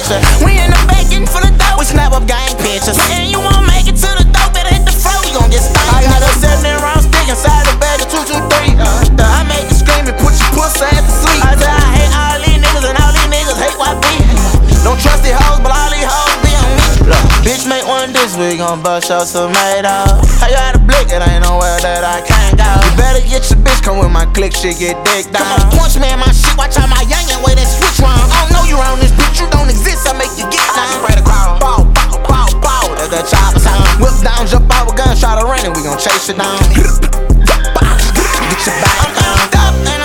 picture. We in the back getting full of dope. We snap up gang pictures. And you won't make it to the dope, better hit the flow. We gon' get stung. I got a 7 round stick inside the bag of 223. I make you scream and put your pussy ass to sleep. I said I hate all these niggas and all these niggas hate YB. Don't trust these hoes, but all these hoes be on me. Look, bitch make one diss, we gon' bust your tomato. I got a blick, it ain't nowhere that I can't go. You better get your bitch, come with my click, shit get dick down. Come on, punch me in my shit, watch out my youngin' way that switch wrong. I don't know you around this bitch, you don't exist, I make you get down. Spray the crowd, bow, bow, bow, bow, that's the chopper sound. Whip down, jump out with gun, shot a rain, and we gon' chase it down. Get your back down. I'm up and